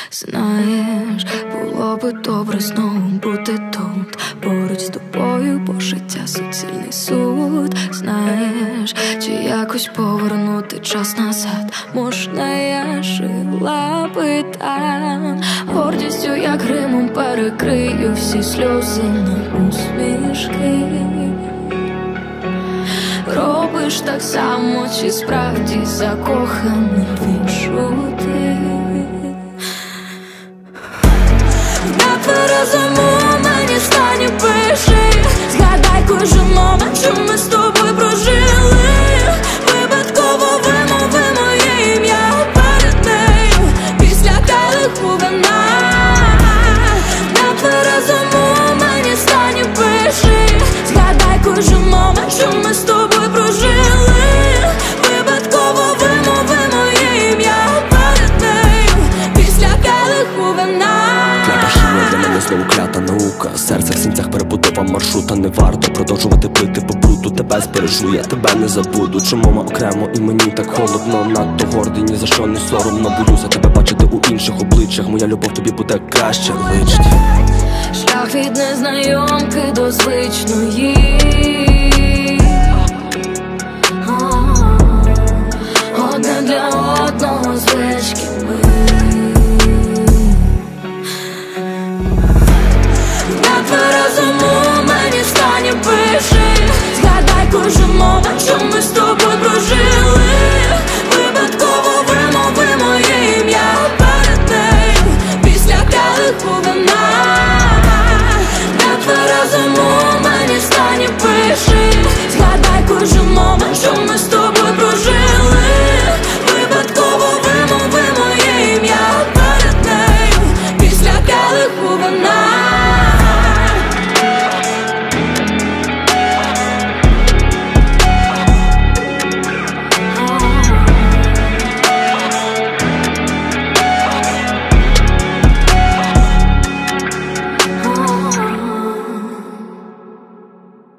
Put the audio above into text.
Знаєш, було би добре знову бути тут, поруч з тобою, бо життя суцільний суд. Знаєш, чи якось повернути час назад, можна я жила би там. Гордістю, як гримом перекрию всі сльози на усмішки. Робиш так само, чи справді закоханий в іншу ти? По-розуму мені стане пиши. Згадай кожен момент, що ми з тобою прожили. Випадково вимови моє ім'я перед нею після келиху вина. По-розуму мені стане пиши. Згадай кожен момент, що ми з тобою прожили. Випадково вимови моє ім'я перед нею після келиху вина. Для мене знову клята наука. Серце в синцях перебудова маршрута. Не варто продовжувати пити по бруду. Тебе збережу, я тебе не забуду. Чому ми окремо і мені так холодно? Надто гордий, ні за що не соромно. Боюся тебе бачити у інших обличчях. Моя любов тобі буде краще личить. Шлях від незнайомки до звичної. Одне для одного звички.